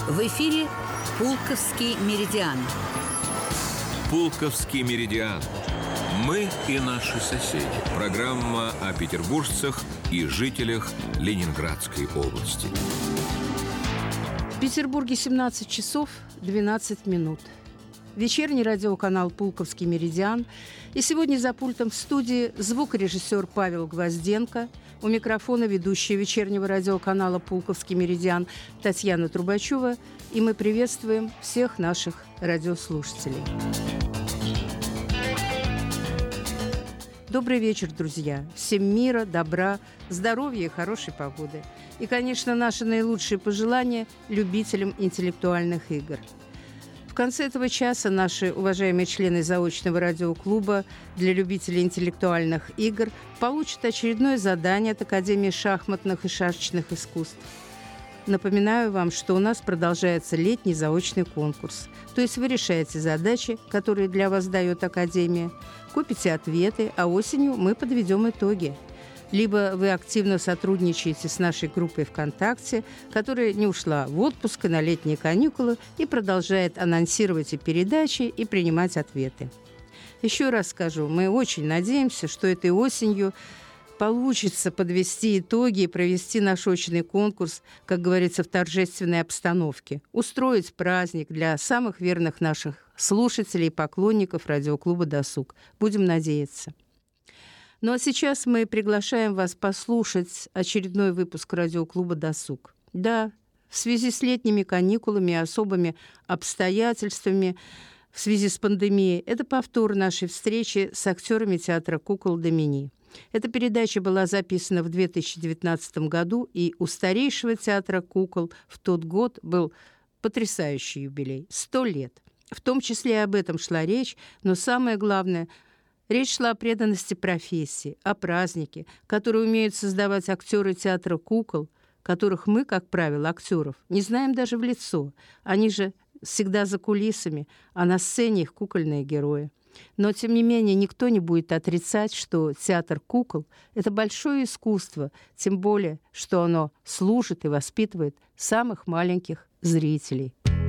В эфире «Пулковский меридиан». «Пулковский меридиан». Мы и наши соседи. Программа о петербуржцах и жителях Ленинградской области. В Петербурге 17 часов 12 минут. Вечерний радиоканал «Пулковский меридиан». И сегодня за пультом в студии звукорежиссер Павел Гвозденко, у микрофона ведущая вечернего радиоканала «Пулковский меридиан» Татьяна Трубачева. И мы приветствуем всех наших радиослушателей. Добрый вечер, друзья! Всем мира, добра, здоровья и хорошей погоды. И, конечно, наши наилучшие пожелания любителям интеллектуальных игр. В конце этого часа наши уважаемые члены заочного радиоклуба для любителей интеллектуальных игр получат очередное задание от Академии шахматных и шашечных искусств. Напоминаю вам, что у нас продолжается летний заочный конкурс. То есть вы решаете задачи, которые для вас дает Академия, копите ответы, а осенью мы подведем итоги. Либо вы активно сотрудничаете с нашей группой ВКонтакте, которая не ушла в отпуск и на летние каникулы и продолжает анонсировать и передачи, и принимать ответы. Еще раз скажу, мы очень надеемся, что этой осенью получится подвести итоги и провести наш очный конкурс, как говорится, в торжественной обстановке, устроить праздник для самых верных наших слушателей и поклонников радиоклуба «Досуг». Будем надеяться. Ну а сейчас мы приглашаем вас послушать очередной выпуск радиоклуба «Досуг». Да, в связи с летними каникулами и особыми обстоятельствами в связи с пандемией, это повтор нашей встречи с актерами театра кукол «Домини». Эта передача была записана в 2019 году, и у старейшего театра кукол в тот год был потрясающий юбилей – 100 лет. В том числе и об этом шла речь, но самое главное – речь шла о преданности профессии, о празднике, который умеют создавать актеры театра кукол, которых мы, как правило, актеров, не знаем даже в лицо. Они же всегда за кулисами, а на сцене их кукольные герои. Но, тем не менее, никто не будет отрицать, что театр кукол – это большое искусство, тем более, что оно служит и воспитывает самых маленьких зрителей.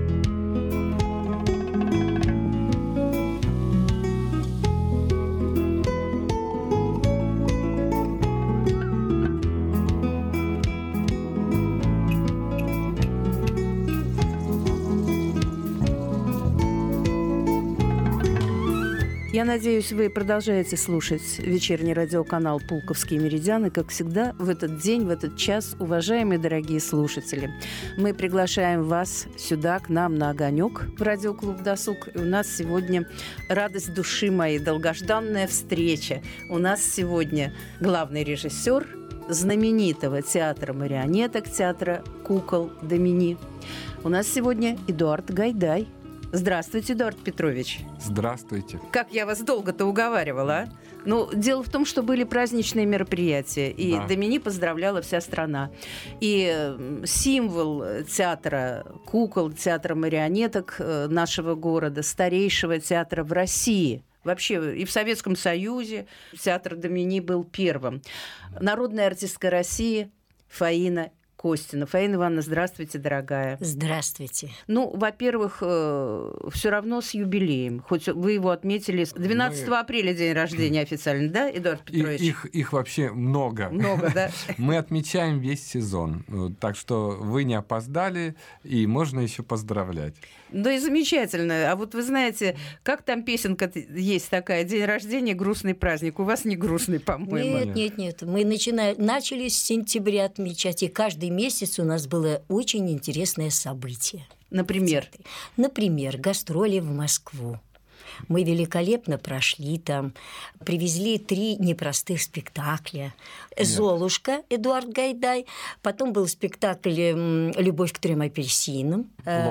Я надеюсь, вы продолжаете слушать вечерний радиоканал «Пулковский меридиан». И, как всегда, в этот день, в этот час, уважаемые дорогие слушатели, мы приглашаем вас сюда, к нам на огонек в радиоклуб «Досуг». И у нас сегодня радость души моей, долгожданная встреча. У нас сегодня главный режиссер знаменитого театра марионеток, театра кукол «Домини». У нас сегодня Эдуард Гайдай. Здравствуйте, Эдуард Петрович. Здравствуйте. Как я вас долго-то уговаривала, а? Ну, дело в том, что были праздничные мероприятия, и да. Домини поздравляла вся страна. И символ театра кукол, театра марионеток нашего города, старейшего театра в России – вообще и в Советском Союзе театр Домини был первым. Народная артистка России Фаина Костина. Фаина Ивановна, здравствуйте, дорогая. Здравствуйте. Ну, во-первых, все равно с юбилеем. Хоть вы его отметили 12 апреля, день рождения официально, да, Эдуард Петрович? Их вообще много. Много, да? Мы отмечаем весь сезон. Так что вы не опоздали, и можно еще поздравлять. Да и замечательно. А вот вы знаете, как там песенка есть такая: «День рождения, грустный праздник». У вас не грустный, по-моему. Нет. Мы начали с сентября отмечать, и каждый месяц у нас было очень интересное событие. Например? Например, гастроли в Москву. Мы великолепно прошли там, привезли 3 непростых спектакля. «Золушка» Эдуард Гайдай, потом был спектакль «Любовь к 3 апельсинам».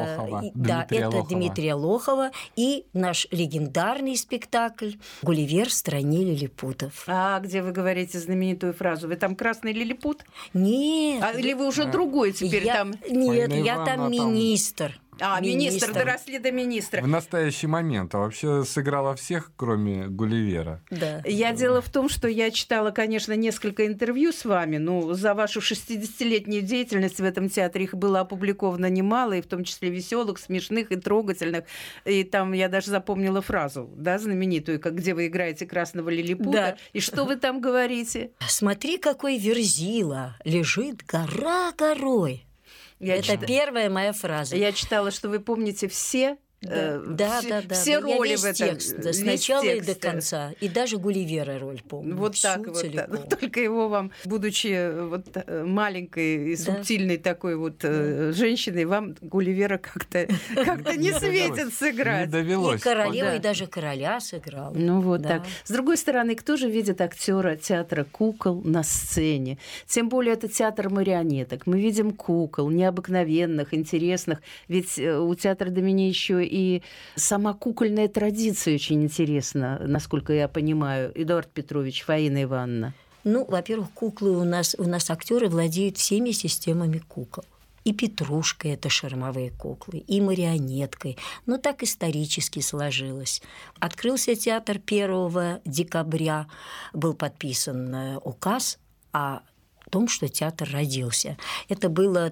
Дмитрия Лохова. И наш легендарный спектакль «Гулливер в стране лилипутов». А где вы говорите знаменитую фразу? Вы там красный лилипут? Нет. Или вы уже другой теперь там? Нет, я там министр. Министр, доросли до министра. В настоящий момент. А вообще сыграла всех, кроме Гулливера. Да. Дело в том, что я читала, конечно, несколько интервью с вами, но за вашу 60-летнюю деятельность в этом театре их было опубликовано немало, и в том числе веселых, смешных и трогательных. И там я даже запомнила фразу, да, знаменитую, где вы играете красного лилипута. Да. И что вы там говорите? Смотри, какой Верзила, лежит гора горой. Это первая моя фраза. Я читала, что вы помните все все роли в этом. С начала и до конца. И даже Гулливера роль помню. Вот так вот. Только его вам, будучи маленькой и субтильной такой женщиной, вам Гулливера как-то не светит сыграть. Не довелось. И королеву, и даже короля сыграл. Так. С другой стороны, кто же видит актера театра кукол на сцене? Тем более это театр марионеток. Мы видим кукол необыкновенных, интересных. Ведь у театра Домини еще и сама кукольная традиция очень интересна, насколько я понимаю. Эдуард Петрович, Фаина Ивановна. Во-первых, куклы у нас актеры владеют всеми системами кукол. И Петрушкой это шармовые куклы, и марионеткой. Но так исторически сложилось. Открылся театр 1 декабря, был подписан указ о том, что театр родился. Это было в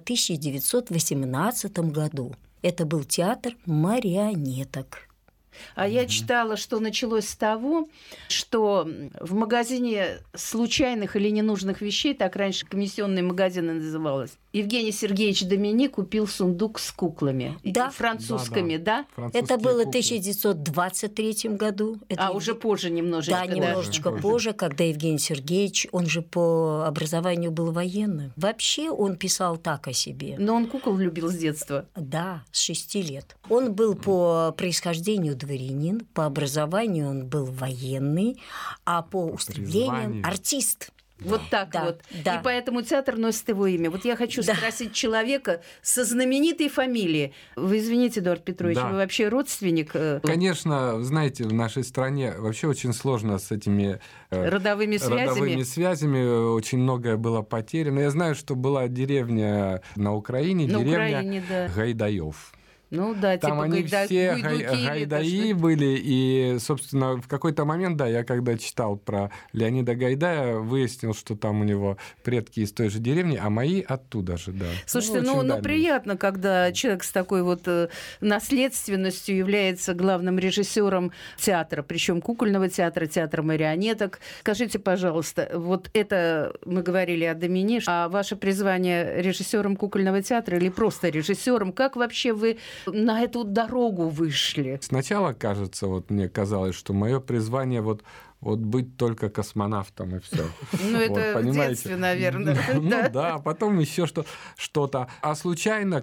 1918 году. Это был театр марионеток. А я читала, что началось с того, что в магазине случайных или ненужных вещей, так раньше комиссионный магазин называлось, Евгений Сергеевич Домини купил сундук с куклами. Да. Французскими, да? Это было в 1923 году. Уже позже немножечко. Да, немножечко позже, когда Евгений Сергеевич, он же по образованию был военным. Вообще он писал так о себе. Но он кукол любил с детства. Да, с 6 лет. Он был по происхождению дворянин, по образованию он был военный, а по устремлениям артист. Вот так да, вот. Да. И поэтому театр носит его имя. Вот я хочу спросить человека со знаменитой фамилией. Вы извините, Эдуард Петрович, вы вообще родственник? Конечно, знаете, в нашей стране вообще очень сложно с этими родовыми связями. Очень многое было потеряно. Я знаю, что была деревня на Украине, Гайдаев. Там они все гайдаи были, и, собственно, в какой-то момент, я когда читал про Леонида Гайдая, выяснил, что там у него предки из той же деревни, а мои оттуда же, да. Слушайте, приятно, когда человек с такой наследственностью является главным режиссером театра, причем кукольного театра, театра марионеток. Скажите, пожалуйста, это мы говорили о Домини, а ваше призвание режиссером кукольного театра или просто режиссером, как вообще вы на эту дорогу вышли? Сначала, кажется, мне казалось, что мое призвание быть только космонавтом и все. Это в детстве, наверное. Потом еще что-то. А случайно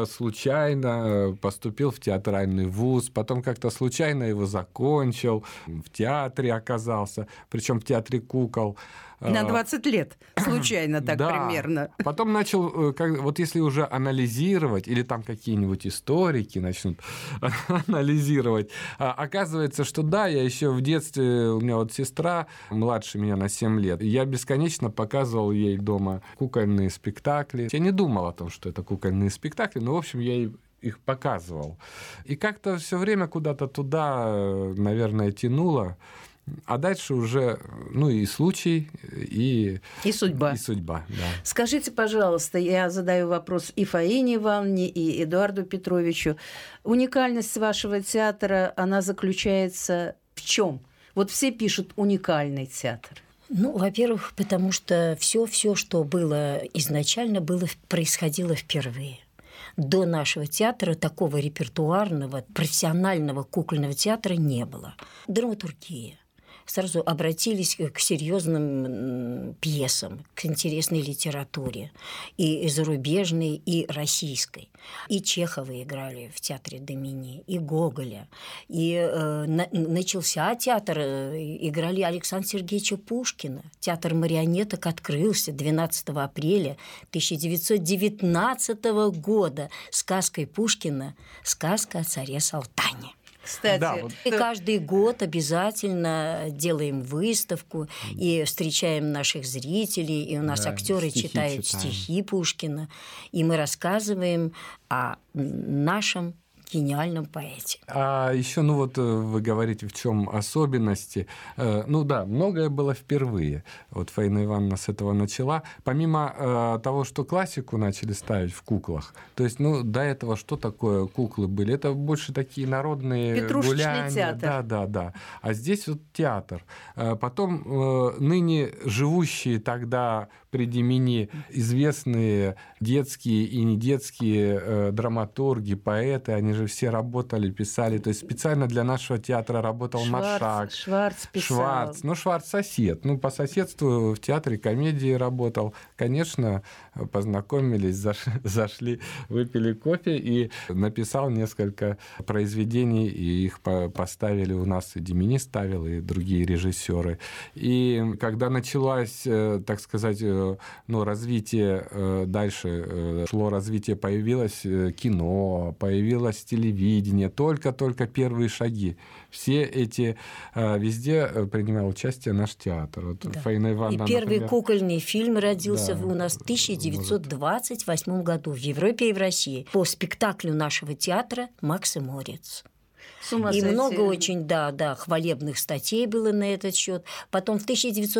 поступил в театральный вуз, потом как-то случайно его закончил, в театре оказался, причем в театре кукол. На 20 лет, случайно так примерно. Потом начал, если уже анализировать, или там какие-нибудь историки начнут анализировать, оказывается, что я еще в детстве, у меня сестра младше меня на 7 лет, я бесконечно показывал ей дома кукольные спектакли. Я не думал о том, что это кукольные спектакли, но, в общем, я их показывал. И как-то все время куда-то туда, наверное, тянуло. А дальше уже, и случай, и судьба. И судьба, да. Скажите, пожалуйста, я задаю вопрос и Фаине Ивановне, и Эдуарду Петровичу. Уникальность вашего театра, она заключается в чем? Все пишут «уникальный театр». Во-первых, потому что все, что было изначально, происходило впервые. До нашего театра такого репертуарного, профессионального кукольного театра не было. Драматургия. Сразу обратились к серьезным пьесам, к интересной литературе, и зарубежной, и российской. И Чехова играли в театре Домини, и Гоголя. И начался театр, играли Александра Сергеевича Пушкина. Театр марионеток открылся 12 апреля 1919 года сказкой Пушкина «Сказка о царе Салтане». Кстати, Да, вот. И каждый год обязательно делаем выставку и встречаем наших зрителей, и у нас Да, актеры стихи читают читаем. стихи Пушкина, и мы рассказываем о нашем гениальном поэте. А еще, ну вот вы говорите, в чем особенности. Ну да, многое было впервые. Вот Фаина Ивановна с этого начала. Помимо того, что классику начали ставить в куклах, то есть, ну, до этого что такое куклы были? Это больше такие народные Петрушечный гуляния. театр. Да. А здесь вот театр. Потом ныне живущие тогда при Демине известные детские и недетские драматурги, поэты, они же все работали, писали. То есть специально для нашего театра работал Маршак. Шварц писал. Шварц. Ну, Шварц сосед. Ну, по соседству в театре комедии работал. Конечно, познакомились, зашли, выпили кофе и написал несколько произведений, и их поставили у нас, и Демини ставил, и другие режиссеры. И когда началось, так сказать, ну, развитие, дальше шло развитие, появилось кино, появилось телевидение, только-только первые шаги. Все эти, везде принимал участие наш театр. Вот Да. Фаина Ивановна, И первый например, кукольный фильм родился Да, у нас в 1928 году в Европе и в России по спектаклю нашего театра «Макс и Морец». С ума И сойти. много очень, да, хвалебных статей было на этот счет. Потом в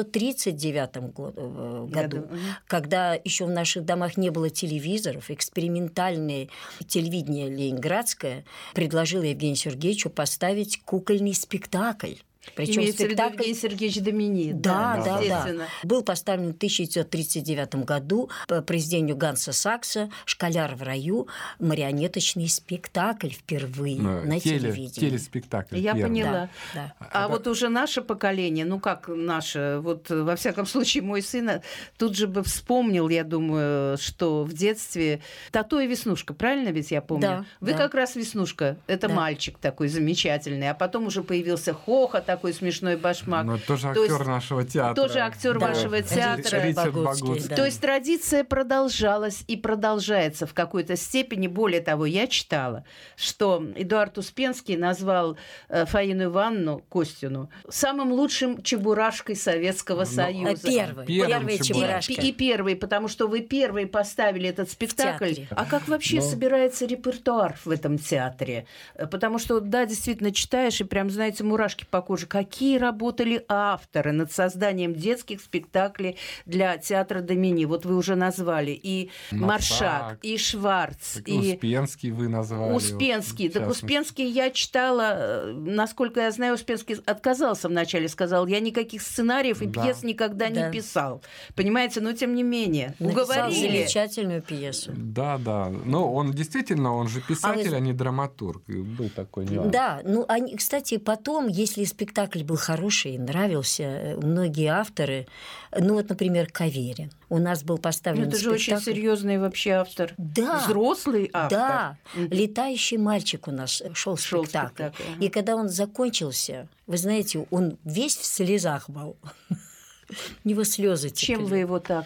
1939 году, когда еще в наших домах не было телевизоров, экспериментальное телевидение ленинградское предложило Евгению Сергеевичу поставить кукольный спектакль. Причем Имеется в виду Евгений Сергеевич Домини. Да. естественно. Был поставлен в 1939 году по произведению Ганса Сакса «Школяр в раю» марионеточный спектакль впервые на телевидении. Телеспектакль. Я первый. поняла. Да. А вот уже наше поколение, ну как наше, вот во всяком случае мой сын тут же бы вспомнил, я думаю, что в детстве Тото и Веснушка, правильно ведь я помню? Да, Вы да. как раз Веснушка, это Да. мальчик такой замечательный, а потом уже появился Хоха, такой смешной башмак. Но тоже То есть актер нашего театра. тоже актер Да. вашего театра. Ричард Богуцкий, Богуцкий. да. То есть традиция продолжалась и продолжается в какой-то степени. Более того, я читала, что Эдуард Успенский назвал Фаину Ивановну Костину самым лучшим чебурашкой Советского Союза. Первая Первым чебурашка. И первый, потому что вы первые поставили этот спектакль. театре. А как вообще собирается репертуар в этом театре? Потому что, да, действительно, читаешь, и прям, знаете, мурашки по коже. Какие работали авторы над созданием детских спектаклей для театра Домини? Вот вы уже назвали. И Маршак, и Шварц, Так, и Успенский вы назвали. Успенский. в Так частности. Успенский я читала, насколько я знаю, Успенский отказался вначале, сказал, я никаких сценариев и Да. пьес никогда Да. не писал. Понимаете, но тем не менее, Написал уговорили. замечательную пьесу. Да. Но он действительно, он же писатель, вы- а не драматург. И был такой нюанс. Да, ну, они, кстати, потом, если спектакль был хороший и нравился, многие авторы, ну, вот, например, Каверин. У нас был Ну, поставлен это же очень спектакль. серьезный вообще автор. Да. Взрослый автор. Да, летающий мальчик у нас шел Шёл спектакль. спектакль, ага. И когда он закончился, вы знаете, он весь в слезах был. У него слезы текли. Чем вы его так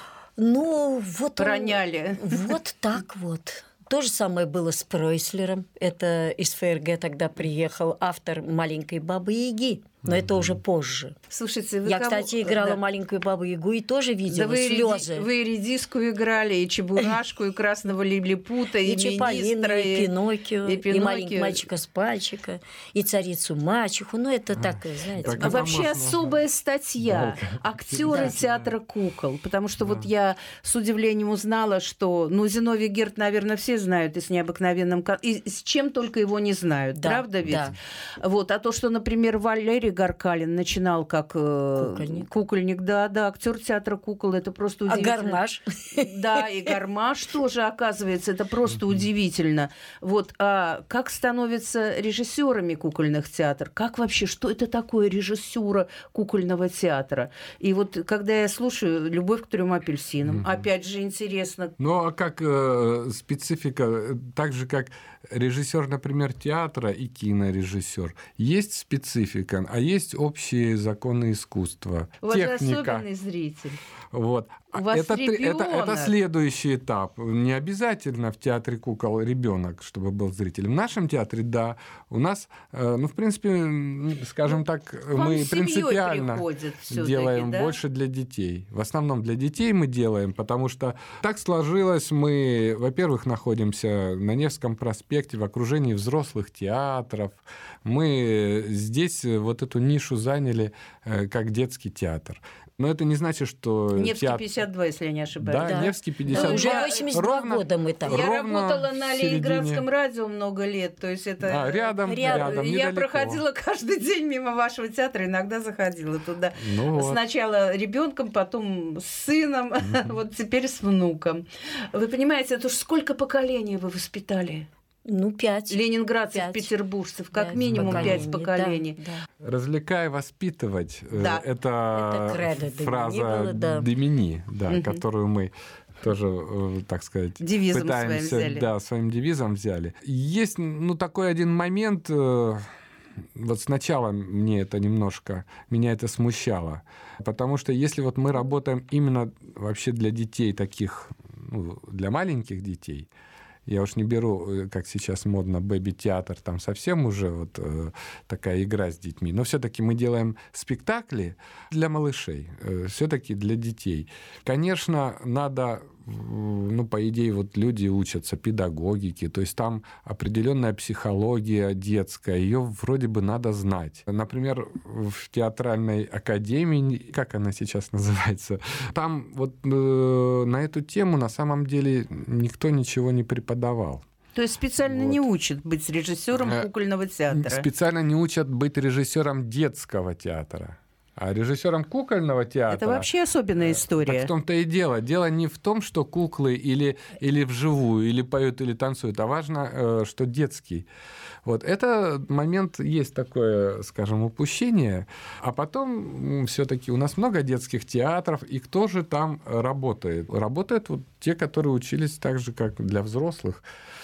Ну, вот он- роняли? Вот так вот. То же самое было с Пройслером. Это из ФРГ тогда приехал автор «Маленькой Бабы-Яги». Но это уже позже. Слушайте, вы Я, кому- кстати, играла Да. «Маленькую Бабу-Ягу» и тоже Да видела вы, слезы. вы и редиску играли, и чебурашку, и красного лилипута, и, И Чиполлино, министра, и Пиноккио, и и Пиноккио. маленького мальчика с пальчика, и царицу мачеху. Ну, это так, знаете. Так А это вообще можно- особая статья. Актеры Да. театра кукол. Потому что вот я с удивлением узнала, что, ну, Зиновий Герд, наверное, все знают, и с необыкновенным... И с чем только его не знают. Да, Правда ведь? да. Вот. А то, что, например, Валерий Гаркалин начинал как кукольник, да, актер театра кукол, это просто А удивительно. Гармаш? Да, и Гармаш тоже, оказывается, это просто удивительно. Вот, а как становятся режиссерами кукольных театров? Как вообще, что это такое режиссура кукольного театра? И вот, когда я слушаю «Любовь к 3 апельсинам», опять же интересно. Ну, а как специфика, так же, как режиссер, например, театра и кинорежиссер, есть специфика, а есть общие законы искусства, У вас же техника. особенный зритель. Вот. У вас ребенок. Это следующий этап. Не обязательно в театре кукол ребенок, чтобы был зрителем. В нашем театре, да. У нас, в принципе, скажем так, мы принципиально делаем больше для детей. В основном для детей мы делаем, потому что так сложилось. Мы, во-первых, находимся на Невском проспекте в окружении взрослых театров. Мы здесь вот эту нишу заняли как детский театр. Но это не значит, что Невский 52, если я не ошибаюсь. Да, Невский 52. Да, уже 82 года мы там. Я работала на Ленинградском радио много лет. То есть это рядом, я недалеко. проходила каждый день мимо вашего театра, иногда заходила туда. Сначала ребенком, потом с сыном, вот теперь с внуком. Вы понимаете, это уж сколько поколений вы воспитали? 5. Ленинградцев, 5. Петербуржцев, как минимум 5 поколений. Да. «Развлекай, воспитывать» это фраза Демини, которую мы тоже, так сказать, девизом пытаемся, своим взяли. Своим девизом взяли. Есть такой один момент, вот сначала меня это смущало, потому что если вот мы работаем именно вообще для детей таких, для маленьких детей, я уж не беру, как сейчас модно, бэби-театр, там совсем уже такая игра с детьми. Но все-таки мы делаем спектакли для малышей, все-таки для детей. Конечно, надо, по идее, люди учатся педагогике, то есть там определенная психология детская, ее вроде бы надо знать. Например, в театральной академии, как она сейчас называется, там на эту тему на самом деле никто ничего не преподавал. То есть специально не учат быть режиссером кукольного театра? Специально не учат быть режиссером детского театра. А режиссером кукольного театра... Это вообще особенная история. Так в том-то и дело. Дело не в том, что куклы или вживую, или поют, или танцуют, а важно, что детский. Вот этот момент есть такое, скажем, упущение. А потом все-таки у нас много детских театров, и кто же там работает? Работают те, которые учились так же, как для взрослых.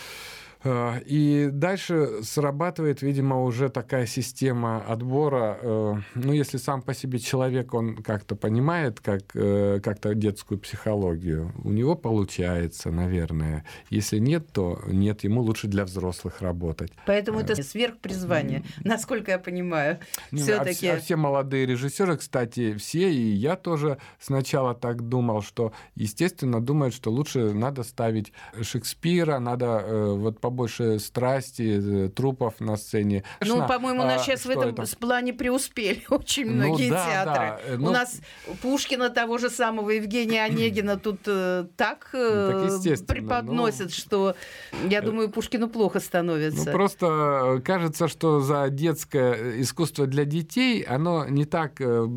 И дальше срабатывает, видимо, уже такая система отбора. Если сам по себе человек, он как-то понимает как-то детскую психологию, у него получается, наверное. Если нет, то нет, ему лучше для взрослых работать. Поэтому это сверхпризвание, насколько я понимаю. Всё-таки... А все молодые режиссеры, кстати, все, и я тоже сначала так думал, что, естественно, думают, что лучше надо ставить Шекспира, надо побольше страсти, трупов на сцене. По-моему, у нас сейчас в этом плане преуспели очень многие театры. У нас Пушкина, того же самого Евгения Онегина, тут так преподносят, что, я думаю, Пушкину плохо становится. Просто кажется, что за детское искусство для детей оно не так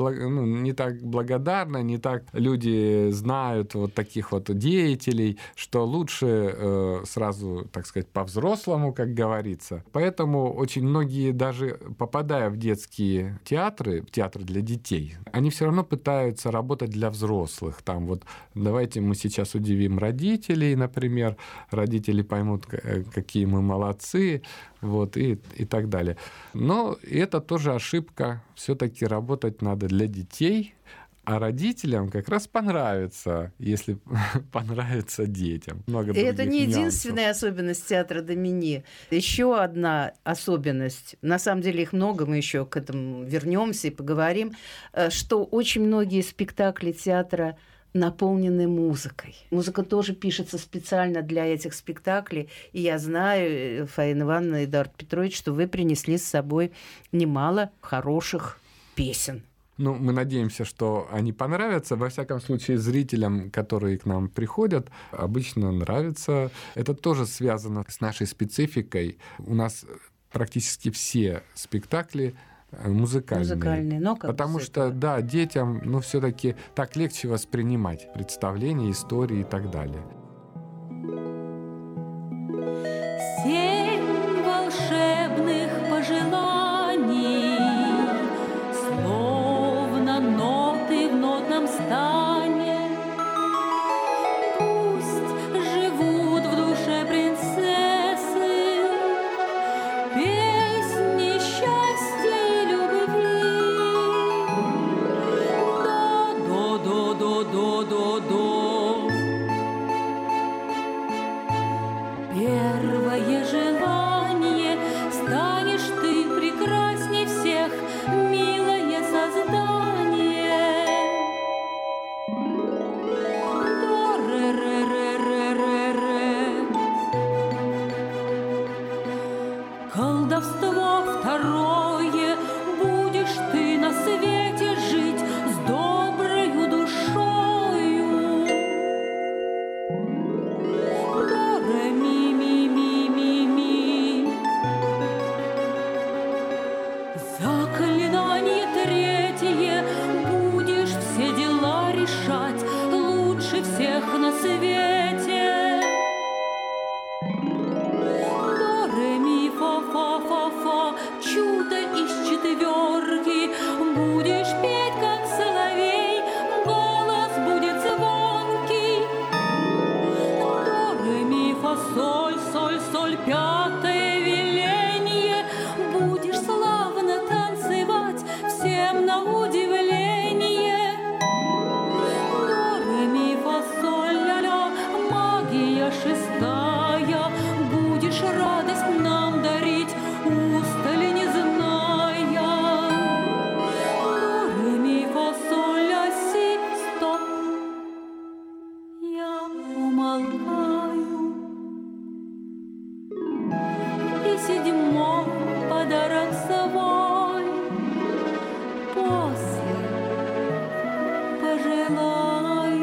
благодарно, не так люди знают таких деятелей, что лучше сразу, так сказать, по-взрослому, как говорится. Поэтому очень многие, даже попадая в детские театры, в театры для детей, они все равно пытаются работать для взрослых. Там давайте мы сейчас удивим родителей, например, родители поймут, какие мы молодцы, и так далее. Но это тоже ошибка. Все-таки работать надо для детей, а родителям как раз понравится, если понравится детям. И это не единственная особенность театра Демини. Еще одна особенность, на самом деле их много, мы еще к этому вернемся и поговорим, что очень многие спектакли театра наполнены музыкой. Музыка тоже пишется специально для этих спектаклей. И я знаю, Фаина Ивановна и Эдуард Петрович, что вы принесли с собой немало хороших песен. Мы надеемся, что они понравятся. Во всяком случае, зрителям, которые к нам приходят, обычно нравится. Это тоже связано с нашей спецификой. У нас практически все спектакли музыкальные. Потому что, детям, все-таки так легче воспринимать представления, истории и так далее. 7 волшебных пожеланий, словно ноты в нотном стане. Пусть живут в душе принцессы песни счастья и любви. До-до-до-до-до-до. Первое желание — станешь ты прекрасней всех, милое создание. До-ре-ре-ре-ре-ре-ре. Колдовство второе — будешь ты на свете жить с доброю душою. До-ре-ми-ми-ми-ми-ми. Заклинание третье — будешь все дела решать лучше всех на свете. До-ре-ми-фа-фа-фа-фа. Чудо из четверки. Будешь петь, как соловей, голос будет звонкий. До-ре-ми-фа-соль, соль-соль, пятое веление. Будешь славно танцевать всем на удивление. До-ре-ми-фа-соль, ля-ля, магия шестая. Будешь радость нам дарить, устали не зная. До-ре-ми-фа-соль, ля-си, стоп. Я умолкаю. И седьмой подарок свой после пожелаю.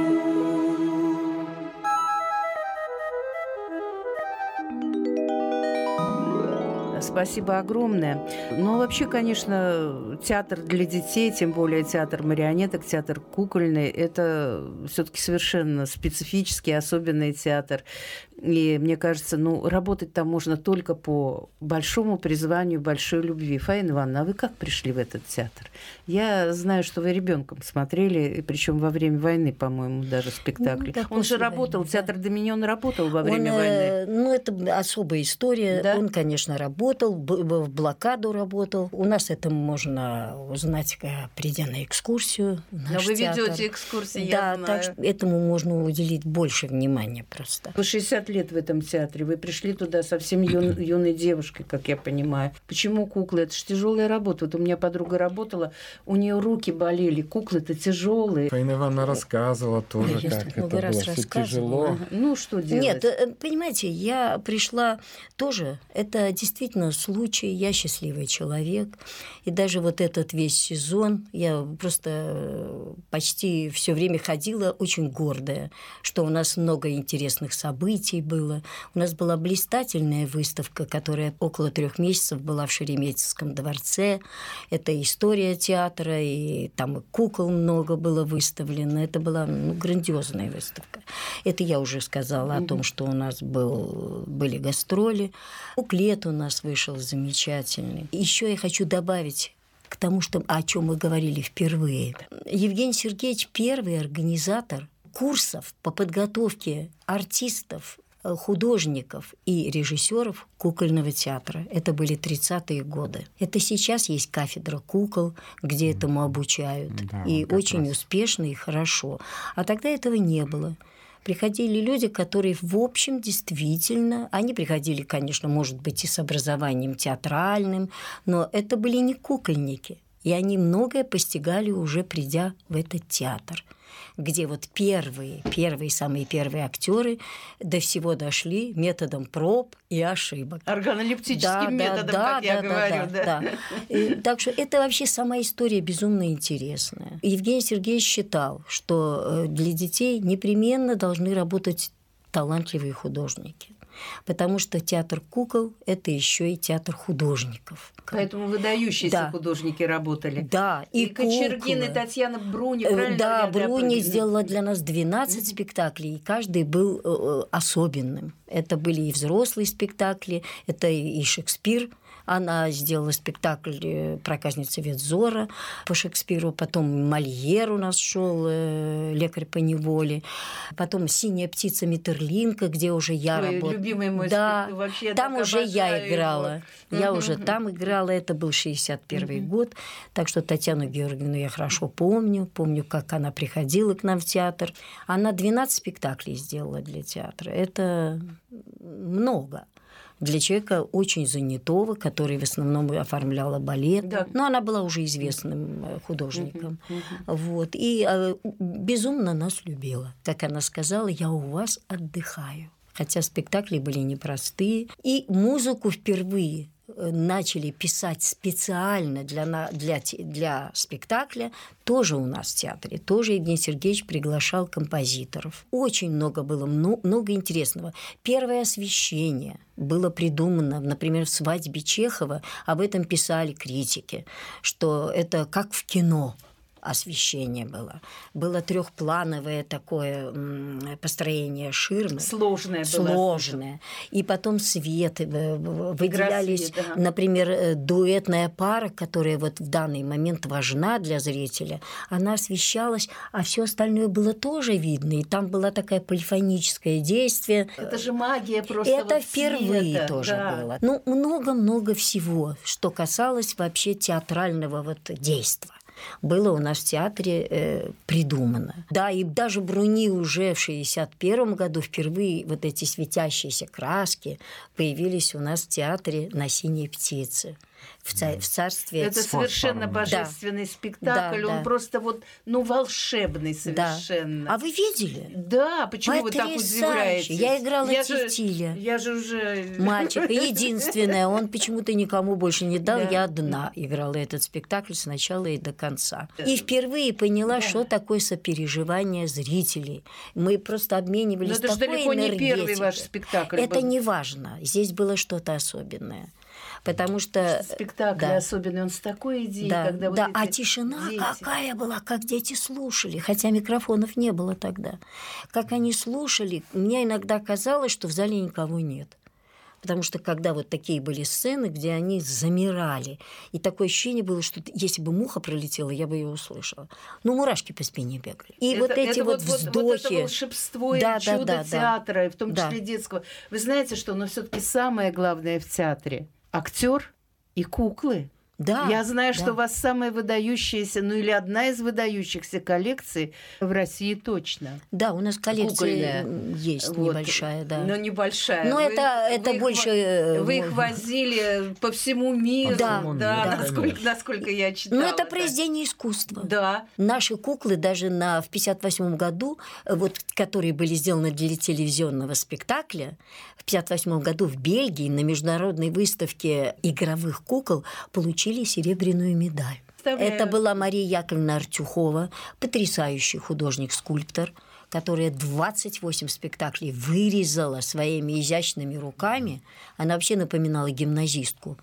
Спасибо огромное. Но вообще, конечно, театр для детей, тем более театр марионеток, театр кукольный, это все-таки совершенно специфический, особенный театр. И мне кажется, работать там можно только по большому призванию, большой любви. Фаина Ивановна, а вы как пришли в этот театр? Я знаю, что вы ребенком смотрели, причем во время войны, по-моему, даже спектакли. Он же работал, войны, театр Доминион работал во время войны. Это особая история. Да? Он, конечно, работал, в блокаду работал. У нас это можно узнать, придя на экскурсию. Но вы ведете экскурсии, я знаю. Так что этому можно уделить больше внимания просто. Вы 60 лет в этом театре, вы пришли туда совсем юной девушкой, как я понимаю. Почему куклы? Это же тяжелая работа. Вот у меня подруга работала, у нее руки болели, куклы-то тяжелые. Фаина Ивановна рассказывала тоже, Я как это много раз было. Все рассказывала. тяжело. Что делать? Нет, понимаете, я пришла тоже, это действительно случай, я счастливый человек, и даже вот этот весь сезон я просто почти все время ходила очень гордая, что у нас много интересных событий было. У нас была блистательная выставка, которая около 3 месяцев была в Шереметьевском дворце. Это история театра, и там и кукол много было выставлено. Это была грандиозная выставка. Это я уже сказала о том, что у нас были гастроли. Буклет у нас вышел замечательный. Еще я хочу добавить к тому, о чем мы говорили впервые. Евгений Сергеевич – первый организатор курсов по подготовке артистов, художников и режиссеров кукольного театра. Это были 30-е годы. Это сейчас есть кафедра кукол, где этому обучают. Да, и очень раз. успешно и хорошо. А тогда этого не было. Приходили люди, которые, в общем, действительно... Они приходили, конечно, может быть, и с образованием театральным, но это были не кукольники. И они многое постигали, уже придя в этот театр, где вот самые первые актеры до всего дошли методом проб и ошибок. Органолептическим методом, как я говорю. Да. Так что это вообще сама история безумно интересная. Евгений Сергеевич считал, что для детей непременно должны работать талантливые художники. Потому что театр кукол – это еще и театр художников. Поэтому выдающиеся художники работали. Да, и Кочергин, и Татьяна Бруни, правильно? Да, Бруни сделала для нас 12 спектаклей, и каждый был особенным. Это были и взрослые спектакли, это и Шекспир Она сделала спектакль «Проказница Ветзора» по Шекспиру, потом Мольер у нас шел, «Лекарь по неволе», потом «Синяя птица Метерлинка», где уже я работала. Любимый мой да, вообще там уже я играла. Его. Я уже там играла, это был 61-й год, так что Татьяну Георгиевну я хорошо помню, как она приходила к нам в театр. Она 12 спектаклей сделала для театра, это много. Для человека очень занятого, который в основном оформляла балет. Да. Но она была уже известным художником. Вот. И безумно нас любила. Как она сказала, я у вас отдыхаю. Хотя спектакли были непростые. И музыку впервые начали писать специально для спектакля, тоже у нас в театре. Тоже Евгений Сергеевич приглашал композиторов. Очень много было, много интересного. Первое освещение было придумано, например, в «Свадьбе» Чехова. Об этом писали критики, что это как в кино. Освещение было. Было трехплановое такое построение ширмы. Сложное. И потом свет. Выделялись, свет, например, дуэтная пара, которая вот в данный момент важна для зрителя. Она освещалась, а все остальное было тоже видно. И там было такое полифоническое действие. Это же магия просто. Это вот впервые света. тоже было. Ну, много-много всего, что касалось вообще театрального вот действа. Было у нас в театре придумано. Да, и даже Бруни уже в 1961 году впервые вот эти светящиеся краски появились у нас в театре на «Синей птице». В царстве. Это совершенно божественный спектакль. Он просто вот, волшебный совершенно. Да. А вы видели? Да, почему вы так удивляетесь? Я играла Тильтиля. Я же уже... Мальчика. Единственное, он почему-то никому больше не дал. Да. Я одна играла этот спектакль с начала и до конца. И впервые поняла, что такое сопереживание зрителей. Мы просто обменивались такой энергетикой. Но это же далеко не первый ваш спектакль. Это не важно. Здесь было что-то особенное. Потому что спектакль особенный, он с такой идеей, когда вот а тишина дети. Какая была, как дети слушали, хотя микрофонов не было тогда. Как они слушали, мне иногда казалось, что в зале никого нет. Потому что когда вот такие были сцены, где они замирали, и такое ощущение было, что если бы муха пролетела, я бы ее услышала. Мурашки по спине бегали. И вот эти вот вздохи. Вот это волшебство и чудо театра, и в том числе детского. Вы знаете, что все-таки самое главное в театре – актер и куклы. Да, я знаю, что у вас самая выдающаяся, или одна из выдающихся коллекций в России точно. Да, у нас коллекция есть небольшая, да. Но небольшая. Но это больше... Вы их возили по всему миру, насколько я читала. Но это произведение искусства. Да. Наши куклы даже в 1958 году, которые были сделаны для телевизионного спектакля, в 1958 году в Бельгии на международной выставке игровых кукол получили серебряную медаль. Это была Мария Яковлевна Артюхова, потрясающий художник-скульптор, которая 28 спектаклей вырезала своими изящными руками. Она вообще напоминала гимназистку.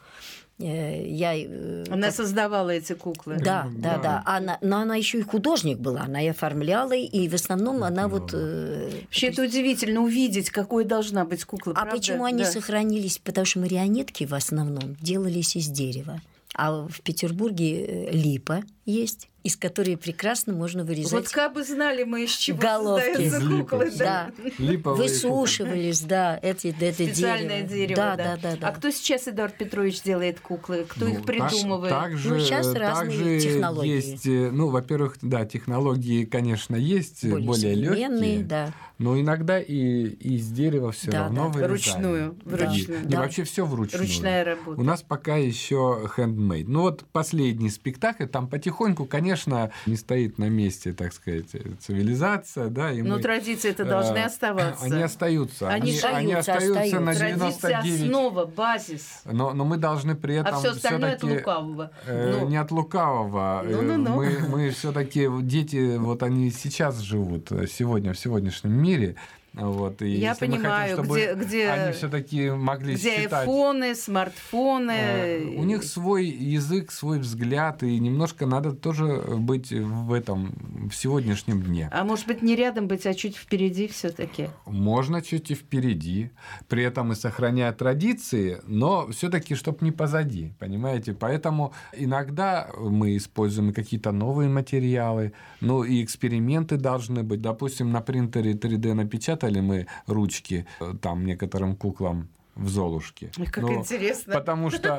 Она создавала эти куклы. Да. Но она еще и художник была. Она и оформляла, и в основном она Вообще это удивительно увидеть, какой должна быть кукла. А почему они сохранились? Потому что марионетки в основном делались из дерева. А в Петербурге липа есть, из которой прекрасно можно вырезать Вот как бы знали мы, из чего головки. Создаются куклы. Да. Высушивались, это специальное дерево. Да. А кто сейчас, Эдуард Петрович, делает куклы? Кто их придумывает? Сейчас разные технологии. Есть, во-первых, технологии, конечно, есть, более легкие. Да. Но иногда и из дерева все равно вырезаем. Вручную. И вообще все вручную. Ручная работа. У нас пока еще handmade. Последний спектакль, там потихоньку, конечно, не стоит на месте, так сказать, цивилизация, и но традиции-то должны оставаться. Они остаются. Они остаются на 99%. Традиция основа, базис. Но мы должны при этом а все остальное от лукавого. Не от лукавого. Мы все-таки дети, они сейчас живут сегодня в сегодняшнем мире. Вот, и Я если мы понимаю, хотим, чтобы где они все-таки могли где считать. айфоны, смартфоны. У них свой язык, свой взгляд, и немножко надо тоже быть в сегодняшнем дне. А может быть, не рядом быть, а чуть впереди все-таки? Можно чуть и впереди, при этом и сохраняя традиции, но все-таки, чтобы не позади, понимаете? Поэтому иногда мы используем какие-то новые материалы, ну и эксперименты должны быть. Допустим, на принтере 3D напечатали мы ручки там некоторым куклам в Золушке. Как интересно. Потому что...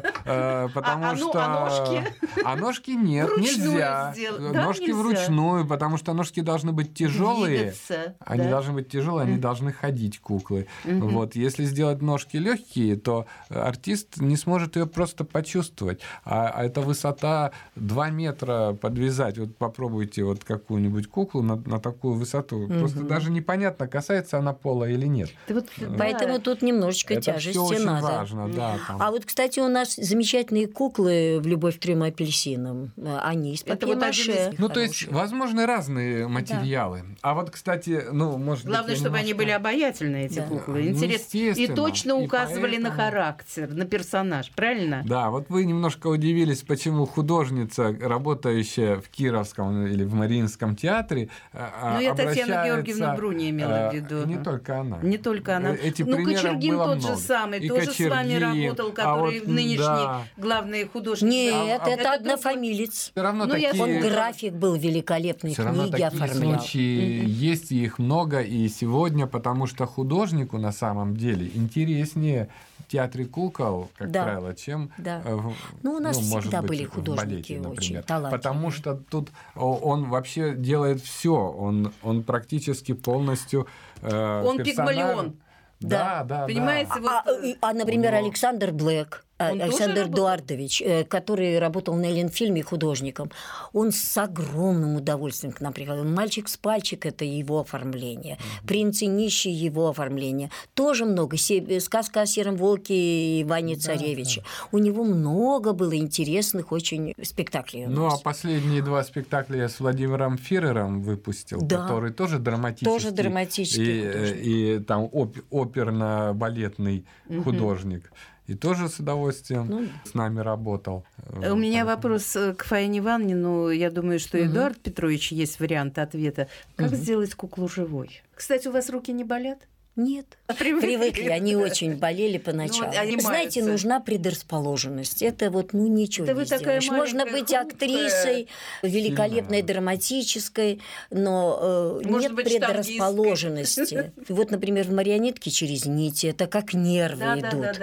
ножки? А ножки нет, Вручную нельзя. сделать. Да, Ножки нельзя. вручную, потому что ножки должны быть тяжелые. Двигаться, Они да. должны быть тяжелые, они должны ходить, куклы. Вот. Если сделать ножки легкие, то артист не сможет ее просто почувствовать. А эта высота 2 метра подвязать. Вот попробуйте вот какую-нибудь куклу на такую высоту. Просто даже непонятно, касается она пола или нет. Поэтому тут немножечко Это тяжести все очень надо. важно, да. Там. А вот, кстати, у нас замечательные куклы в «Любовь к 3 апельсинам». Они из Это вот один папье-маше. из Ну, то есть, возможны разные материалы. А вот, кстати, может Главное, быть, чтобы они были обаятельные, эти Да. куклы. Ну, Интересно. И естественно. точно И указывали на поэтому- характер, на персонаж, правильно? Да, вот вы немножко удивились, почему художница, работающая в Кировском или в Мариинском театре, Ну, я Татьяну Георгиевну Бруни имела в виду. Не только она. Не только она. Эти Ну, примеров Кочергин было тот много. же самый, И тоже с вами Кочергин, работал, а который вот, нынешний да. главный художник. Нет, Да. это однофамилец. Все равно Ну, я такие... Он график был великолепный, Все равно книги такие оформлял. случаи есть, и их много, и сегодня, потому что художнику на самом деле интереснее в театре кукол, как Да. правило, чем Да. в, Ну, у нас может всегда быть, были в художники балете, очень например. талантливые. Потому что тут он вообще делает все, он практически полностью Он персонаж. пигмалион. Да. Понимаете, вот... Например, У него- Александр Блэк, Он тоже Александр работал? Эдуардович, который работал на Ленфильме художником, он с огромным удовольствием к нам приходил. «Мальчик с пальчик» – это его оформление. «Принц и нищий» – его оформление. Тоже много. «Сказка о сером волке» и Иване Царевиче. У него много было интересных очень спектаклей у Ну, а нас. последние 2 спектакля я с Владимиром Фирером выпустил, Да. который тоже драматический. Тоже драматический художник. И там оперно-балетный художник. И тоже с удовольствием с нами работал. У меня Поэтому- вопрос к Фаине Ивановне, но я думаю, что Эдуард Петрович есть вариант ответа. Как сделать куклу живой? Кстати, у вас руки не болят? Нет. Привыкли, они очень болели поначалу. вот они Знаете, маются. нужна предрасположенность. Это ничего Да не вы такая сделаешь. Можно маленькая, быть хрупкая. актрисой, великолепной, Сильная. драматической, но Может нет быть, предрасположенности. Вот, например, в «Марионетке через нити» это как нервы Да.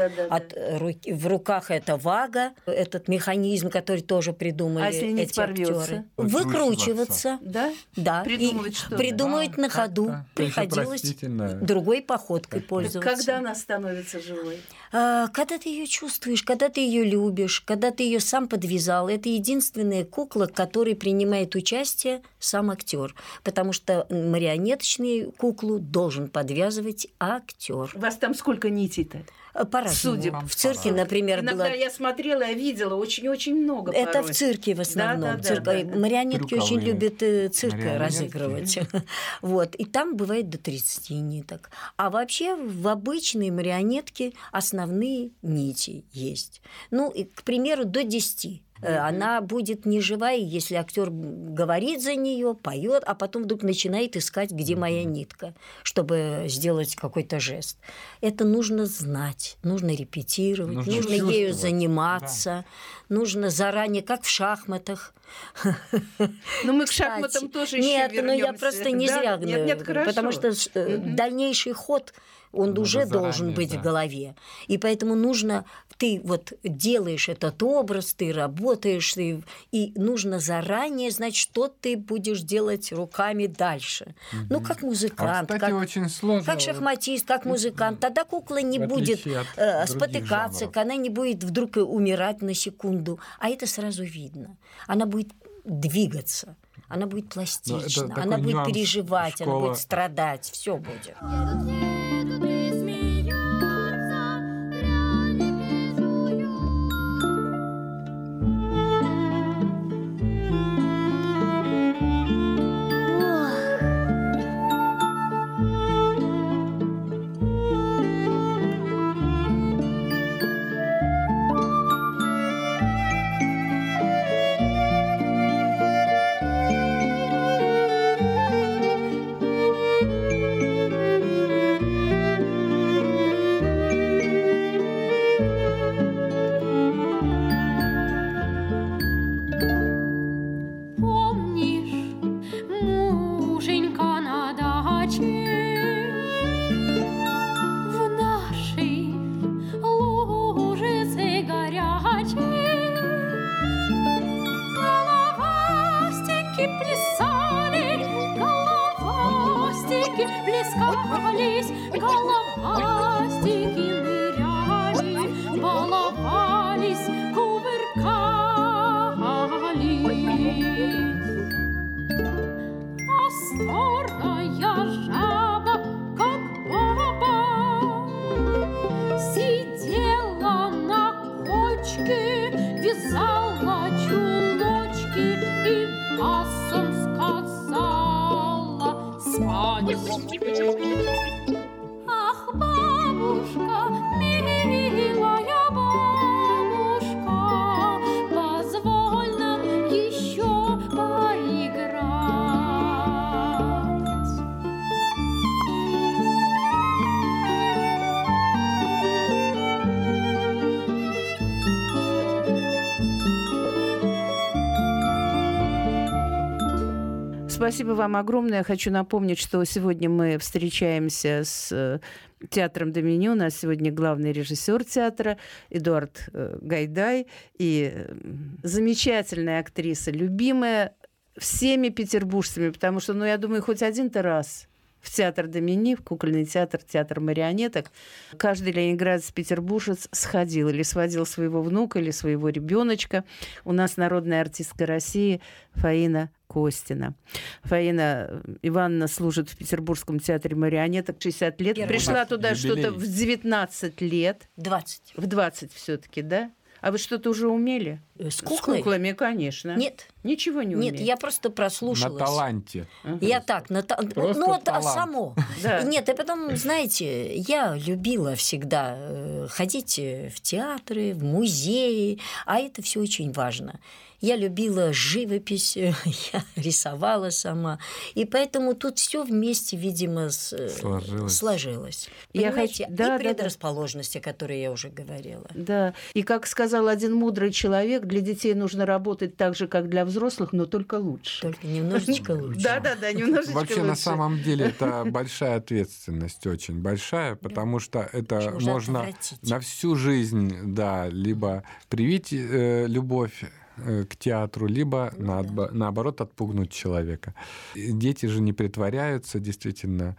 идут. В руках это вага, этот механизм, который тоже придумали А если нить эти актеры. порвётся? Выкручиваться. Да? Да. Придумывать И что-то. придумывать на ходу. Это Приходилось простительно. другой походкой пользоваться. Когда она становится живой? Когда ты ее чувствуешь, когда ты ее любишь, когда ты ее сам подвязал, это единственная кукла, в которой принимает участие сам актер, потому что марионеточную куклу должен подвязывать актер. У вас там сколько нитей-то? По-разному. Судеб. В цирке, например, Иногда было... я смотрела, я видела очень-очень много Это порой. в цирке в основном. Да. Марионетки очень Трюковые любят цирк марионетки. разыгрывать. Вот. И там бывает до 30 ниток. А вообще в обычной марионетке основные нити есть. Ну, и, к примеру, до 10. Она будет не живая, если актер говорит за нее, поет, а потом вдруг начинает искать, где моя нитка, чтобы сделать какой-то жест. Это нужно знать, нужно репетировать, Нужно нужно ею чувствовать, заниматься, нужно заранее, как в шахматах. Ну, мы к Кстати, шахматам тоже нет, еще ну я вернёмся. просто не Да? зря Нет, хорошо. потому что дальнейший ход он Надо уже заранее, должен быть да. в голове. И поэтому нужно, ты делаешь этот образ, ты работаешь, и нужно заранее знать, что ты будешь делать руками дальше. Ну, как музыкант, кстати, как, очень сложно. как шахматист, как музыкант. Тогда кукла не В будет отличие от других спотыкаться, жанров. она не будет вдруг умирать на секунду. А это сразу видно. Она будет двигаться. Она будет пластична, такой она будет нюанс. переживать, она Школа- будет страдать, все будет. Едут и смеются, пряники жуют. плескались, головастики ныряли, баловались, кувыркались. А старая жаба, как баба, сидела на кочке, вязала чулочки и басом сказала спать. Ах, бабушка, милая бабушка, позволь нам еще поиграть. Спасибо вам огромное. Я хочу напомнить, что сегодня мы встречаемся с театром Домини. У нас сегодня главный режиссер театра Эдуард Гайдай и замечательная актриса, любимая всеми петербуржцами, потому что, я думаю, хоть один-то раз в театр Домини, в кукольный театр, театр марионеток, каждый ленинградец-петербуржец сходил или сводил своего внука, или своего ребеночка. У нас народная артистка России Фаина Костина. Фаина Ивановна служит в Петербургском театре марионеток 60 лет. Пришла туда что-то в 19 лет. 20. В 20 все-таки, да? А вы что-то уже умели? С куклой? С куклами, конечно. Нет. Ничего не умели? Нет, я просто прослушалась. На таланте. Я так, Просто талант. само. Да. Нет, и потом, знаете, я любила всегда ходить в театры, в музеи, а это все очень важно. Я любила живопись, я рисовала сама, и поэтому тут все вместе, видимо, сложилось. Понимаете? И предрасположенности, о которой я уже говорила. Да. И как сказал один мудрый человек, для детей нужно работать так же, как для взрослых, но только лучше. Только немножечко лучше. Да, немножечко лучше. Вообще, на самом деле, это большая ответственность, очень большая, потому что это можно на всю жизнь, да, либо привить любовь к театру, либо наоборот отпугнуть человека. Дети же не притворяются, действительно.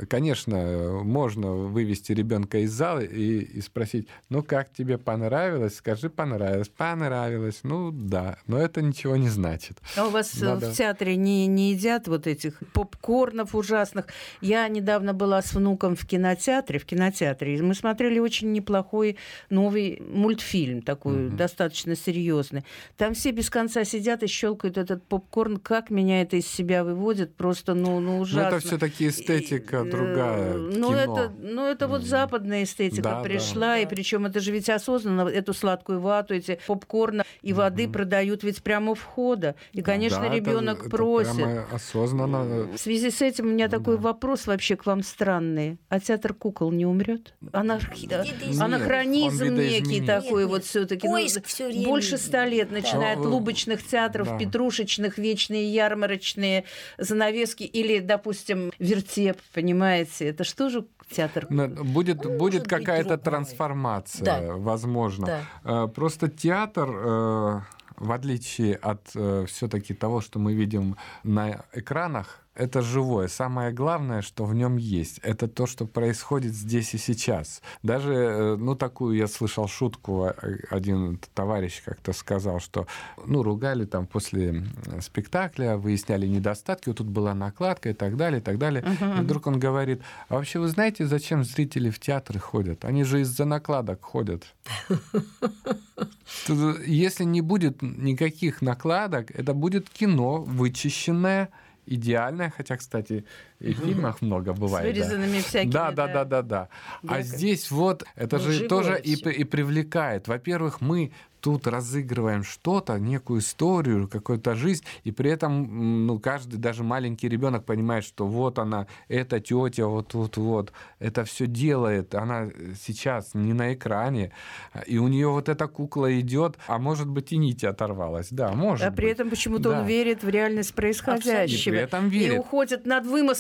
Конечно, можно вывести ребенка из зала и спросить: ну как тебе понравилось? Скажи, понравилось. Понравилось. Ну да, но это ничего не значит. А у вас в театре не едят вот этих попкорнов ужасных? Я недавно была с внуком в кинотеатре, и мы смотрели очень неплохой новый мультфильм, такой достаточно серьезный. Там все без конца сидят и щелкают этот попкорн. Как меня это из себя выводит, просто, ужасно. Но это все-таки эстетика другая. Это вот западная эстетика пришла, и причем это же ведь осознанно, эту сладкую вату, эти попкорны и воды продают ведь прямо у входа. И, конечно, ребенок просит. Прямо осознанно. В связи с этим у меня такой вопрос вообще к вам странный. А театр кукол не умрет? Анахронизм некий такой вот все-таки. Больше 100 лет, начиная от лубочных театров, петрушечных, вечные ярмарочные занавески или, допустим, вертеп, понимаете? Это что же театр? Будет какая-то трансформация, возможно. Да. Просто театр, в отличие от все-таки того, что мы видим на экранах, это живое. Самое главное, что в нем есть, это то, что происходит здесь и сейчас. Даже, такую я слышал шутку, один товарищ как-то сказал, что, ругали там после спектакля, выясняли недостатки, вот тут была накладка и так далее, и так далее. И вдруг он говорит: а вообще вы знаете, зачем зрители в театры ходят? Они же из-за накладок ходят. Если не будет никаких накладок, это будет кино вычищенное, идеальная, хотя, кстати, и в фильмах много бывает. С вырезанными всякими. Да. А здесь вот это же тоже и привлекает. Во-первых, мы тут разыгрываем что-то, некую историю, какую-то жизнь, и при этом каждый, даже маленький ребенок понимает, что вот она, эта тетя, вот, это все делает, она сейчас не на экране, и у нее вот эта кукла идет, а может быть и нить оторвалась, да, может. А при этом почему-то он верит в реальность происходящего. И при этом верит. И уходит над вымыслом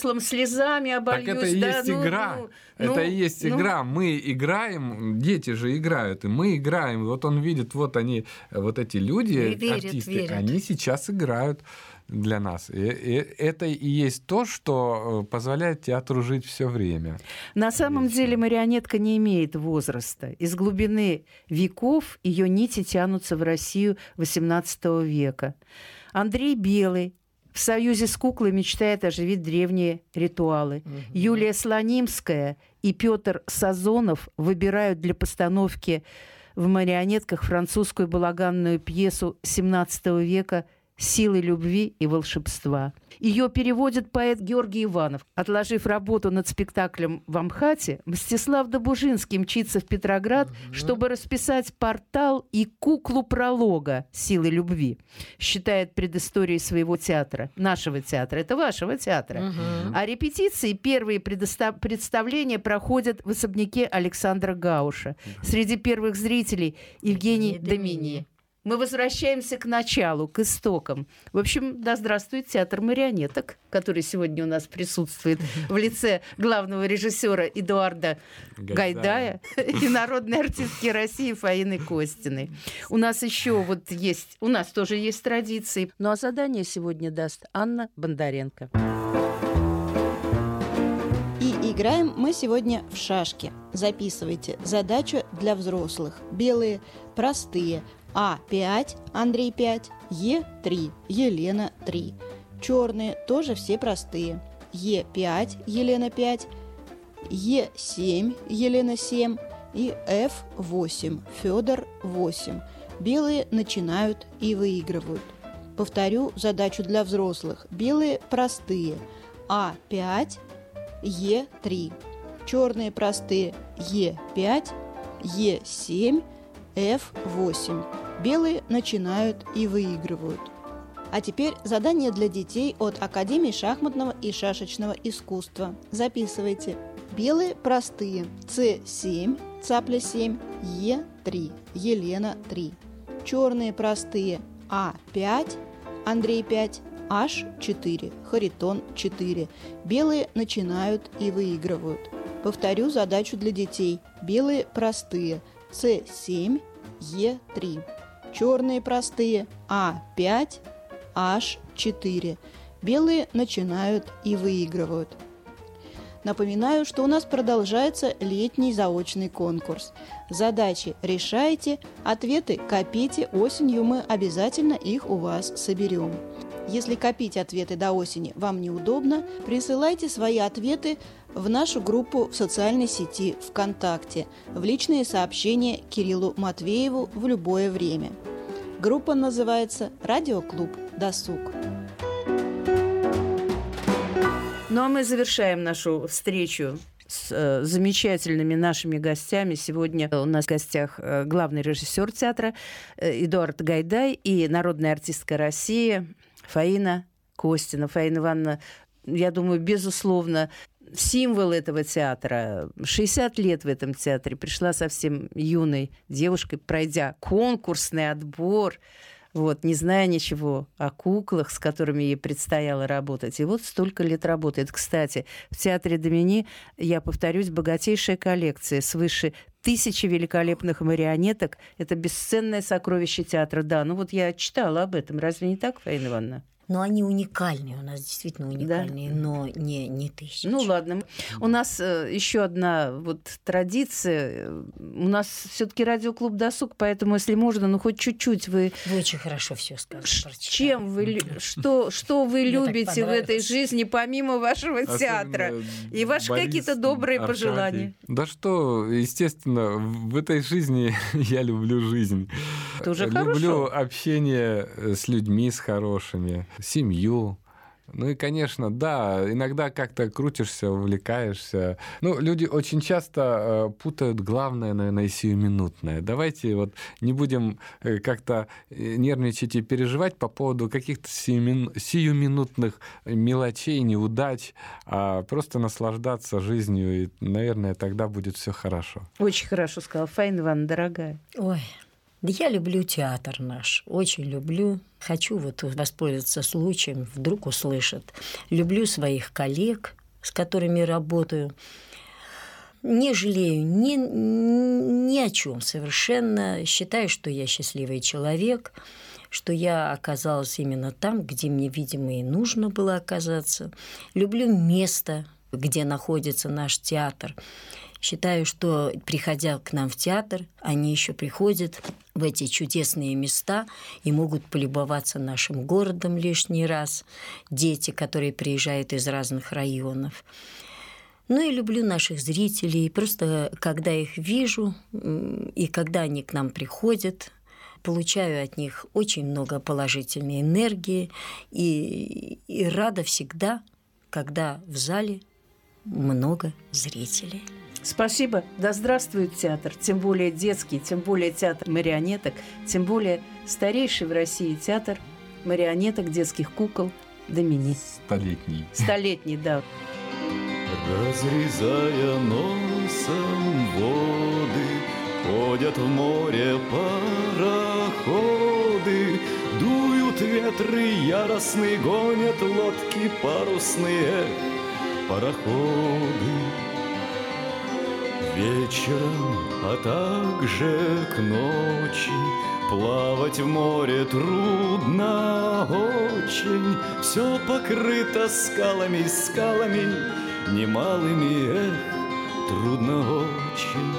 куклам слезами обольюсь. Так это и есть игра. Это и есть игра. Мы играем, дети же играют, и мы играем. Вот он видит, вот они, вот эти люди, артисты, они сейчас играют для нас. И это и есть то, что позволяет театру жить все время. На самом деле марионетка не имеет возраста. Из глубины веков ее нити тянутся в Россию XVIII века. Андрей Белый в союзе с куклой мечтает оживить древние ритуалы. Юлия Слонимская и Петр Сазонов выбирают для постановки в марионетках французскую балаганную пьесу XVII века «Силы любви и волшебства». Ее переводит поэт Георгий Иванов. Отложив работу над спектаклем в Амхате, Мстислав Добужинский мчится в Петроград, чтобы расписать портал и куклу пролога «Силы любви». Считает предысторией своего театра, нашего театра, это вашего театра. А репетиции, первые представления проходят в особняке Александра Гауша. Среди первых зрителей Евгений Домини. Мы возвращаемся к началу, к истокам. В общем, да здравствует театр марионеток, который сегодня у нас присутствует в лице главного режиссера Эдуарда Гайдая и народной артистки России Фаины Костиной. У нас еще вот есть, у нас тоже есть традиции. Ну а задание сегодня даст Анна Бондаренко. И играем мы сегодня в шашки. Записывайте. Задача для взрослых. Белые, простые. А5, Андрей 5, Е3, Елена 3. Черные тоже все простые. Е5, Елена 5, Е7, Елена 7 и F8, Федор 8. Белые начинают и выигрывают. Повторю задачу для взрослых. Белые простые. А5, Е3. Черные простые. Е5, Е7, F8. Белые начинают и выигрывают. А теперь задание для детей от Академии шахматного и шашечного искусства. Записывайте. Белые простые. С7, цапля 7, Е3, Елена 3. Черные простые. А5, Андрей 5, H4, Харитон 4. Белые начинают и выигрывают. Повторю задачу для детей. Белые простые. С7, Е3. Черные простые. А5, H4. Белые начинают и выигрывают. Напоминаю, что у нас продолжается летний заочный конкурс. Задачи решайте, ответы копите. Осенью мы обязательно их у вас соберем. Если копить ответы до осени вам неудобно, присылайте свои ответы в нашу группу в социальной сети ВКонтакте, в личные сообщения Кириллу Матвееву в любое время. Группа называется «Радиоклуб Досуг». Ну а мы завершаем нашу встречу с замечательными нашими гостями. Сегодня у нас в гостях главный режиссер театра Эдуард Гайдай и народная артистка России Фаина Костина. Фаина Ивановна, я думаю, безусловно, символ этого театра. 60 лет в этом театре. Пришла совсем юной девушкой, пройдя конкурсный отбор, вот, не зная ничего о куклах, с которыми ей предстояло работать. И вот столько лет работает. Кстати, в театре Домини, я повторюсь, богатейшая коллекция, свыше 1000 великолепных марионеток. Это бесценное сокровище театра. Да, ну вот я читала об этом. Разве не так, Фаина Ивановна? Но они уникальные, у нас действительно уникальные, да? Но не 1000. Ну ладно. У нас еще одна вот традиция. У нас все-таки радиоклуб «Досуг», поэтому, если можно, ну хоть чуть-чуть вы... Вы очень хорошо все сказали. Чем вы... Что вы любите в этой жизни, помимо вашего театра? И ваши какие-то добрые пожелания? Да что, естественно, в этой жизни я люблю жизнь. Тоже люблю общение с людьми, с хорошими, семью. Ну и, конечно, да, иногда как-то крутишься, увлекаешься. Ну, люди очень часто путают главное, наверное, и сиюминутное. Давайте вот не будем как-то нервничать и переживать по поводу каких-то сиюминутных мелочей, неудач, а просто наслаждаться жизнью, и, наверное, тогда будет все хорошо. Очень хорошо сказала Фаина Ивановна, дорогая. Ой, да я люблю театр наш, очень люблю. Хочу вот воспользоваться случаем, вдруг услышат. Люблю своих коллег, с которыми работаю. Не жалею ни о чем совершенно. Считаю, что я счастливый человек, что я оказалась именно там, где мне, видимо, и нужно было оказаться. Люблю место, где находится наш театр. Считаю, что, приходя к нам в театр, они еще приходят в эти чудесные места и могут полюбоваться нашим городом лишний раз. Дети, которые приезжают из разных районов. Ну и люблю наших зрителей. Просто когда их вижу и когда они к нам приходят, получаю от них очень много положительной энергии и рада всегда, когда в зале много зрителей. Спасибо. Да здравствует театр, тем более детский, тем более театр марионеток, тем более старейший в России театр марионеток, детских кукол «Домини». Столетний, да. Разрезая носом воды, ходят в море пароходы, дуют ветры яростные, гонят лодки парусные, пароходы. Вечером, а также к ночи плавать в море трудно очень. Все покрыто скалами, немалыми, трудно очень.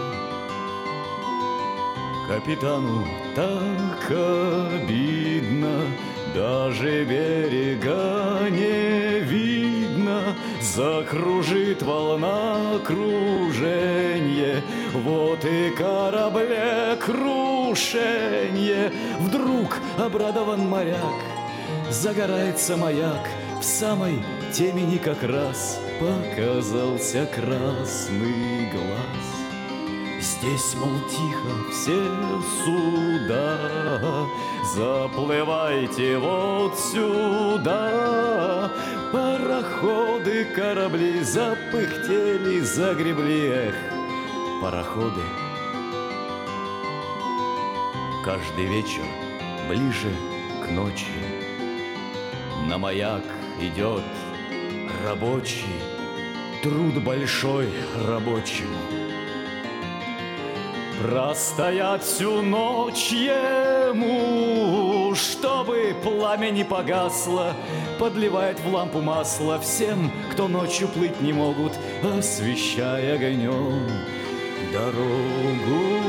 Капитану так обидно, даже берега не видно. Закружит волна круженье, вот и корабле крушенье. Вдруг обрадован моряк, загорается маяк, в самой темени как раз показался красный глаз. Здесь, мол, тихо все суда, заплывайте вот сюда. Пароходы, корабли запыхтели, загребли, пароходы. Каждый вечер ближе к ночи на маяк идет рабочий, труд большой рабочим. Простоять всю ночь ему, чтобы пламя не погасло, подливает в лампу масло всем, кто ночью плыть не могут, освещая огнем дорогу.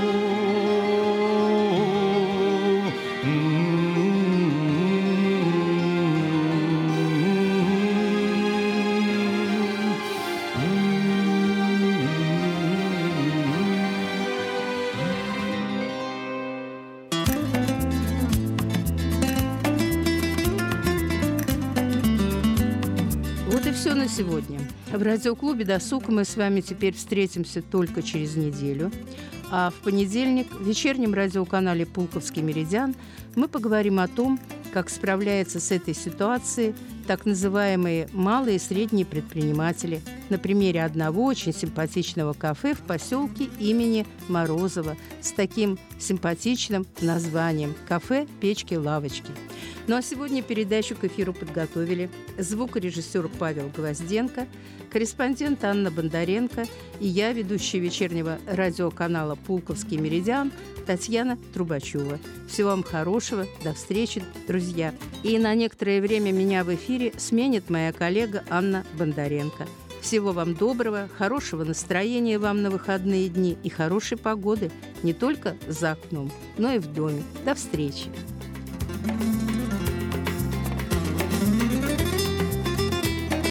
Все на сегодня. В радиоклубе «Досуг» мы с вами теперь встретимся только через неделю. А в понедельник в вечернем радиоканале «Пулковский меридиан» мы поговорим о том, как справляются с этой ситуацией так называемые малые и средние предприниматели на примере одного очень симпатичного кафе в поселке имени Морозова с таким симпатичным названием «Кафе Печки-лавочки». Ну а сегодня передачу к эфиру подготовили звукорежиссер Павел Гвозденко, корреспондент Анна Бондаренко и я, ведущая вечернего радиоканала «Пулковский меридиан» Татьяна Трубачева. Всего вам хорошего, до встречи, друзья. И на некоторое время меня в эфире сменит моя коллега Анна Бондаренко. Всего вам доброго, хорошего настроения вам на выходные дни и хорошей погоды не только за окном, но и в доме. До встречи.